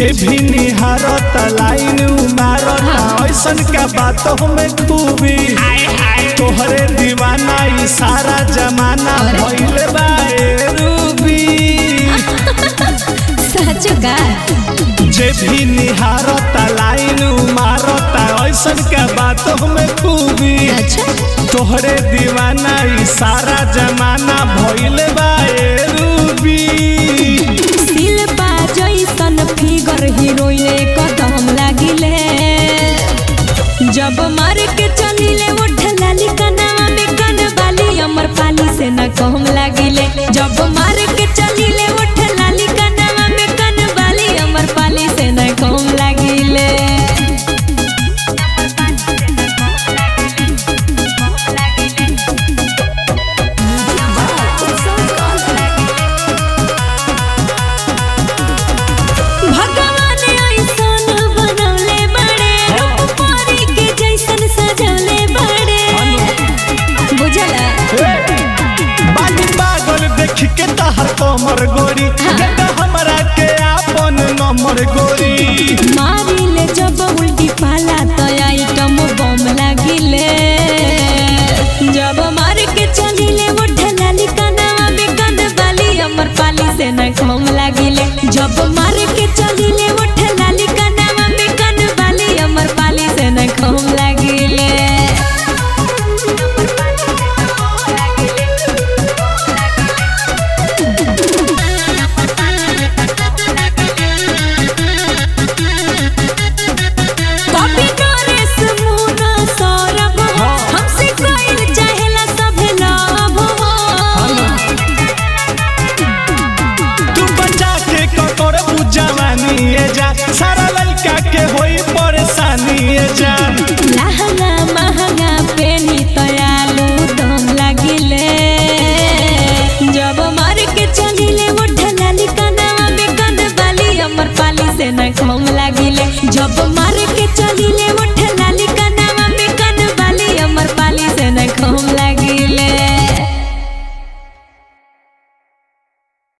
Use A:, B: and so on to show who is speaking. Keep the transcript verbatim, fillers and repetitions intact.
A: जे भी निहारता लाइन मारता ऐसन का बात हमें खूबी तोहरे दीवाना ई सारा जमाना भइले बा ए रूबी
B: सच का
A: जे भी निहारता लाइन मारता ऐसन का बात हमें खूबी तोहरे दीवाना ई सारा जमाना भइले बा ए रूबी
B: शिल्पा जैसन फिगर हीरोइन कदम लागिले जब मार के चलिले उठ लाली कनवा में कनवाली अमर पाली से न कम लागिले जब मार के चलिले उठ लाली कनवा में कनवाली अमर पाली से न कम लागिले
A: के तहर कमर गोरी हमरा के आपन नंबर गोरी
B: मारी ले जब उल्टी पाला तो आइटम बम लागिले जब मार के चलिले उठ लाली कनवा में कनवाली अमर पाली से न कम लागिले जब मार के चलिले उठ लाली कनवा में कनवाली अमर पाली से न कम लागिले
A: सारा लड़का के होई परेशानी जा
B: लहंगा महंगा पेनी तयालू दम लागिले जब मार के चलिले उठ लाली कनवा में कनवाली अमर पाली से न कम